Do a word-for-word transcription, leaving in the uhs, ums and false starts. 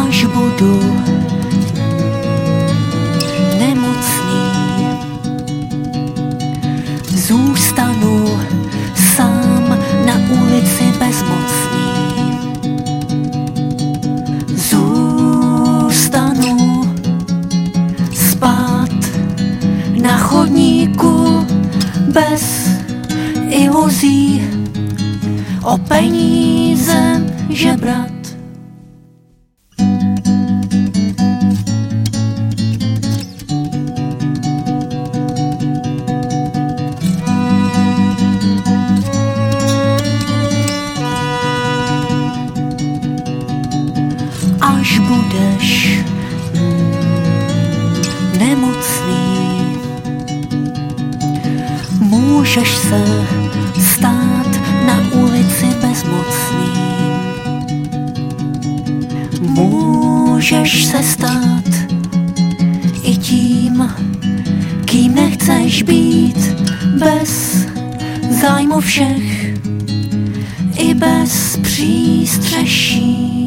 až budu nemocný, zůstanu sám na ulici bezmocný. Zůstanu spát na chodníku bez iluzí, o peníze žebrat. Až budeš nemocný, můžeš se stát na ulici bezmocný. Můžeš se stát i tím, kým nechceš být, bez zájmu všech i bez přístřeší.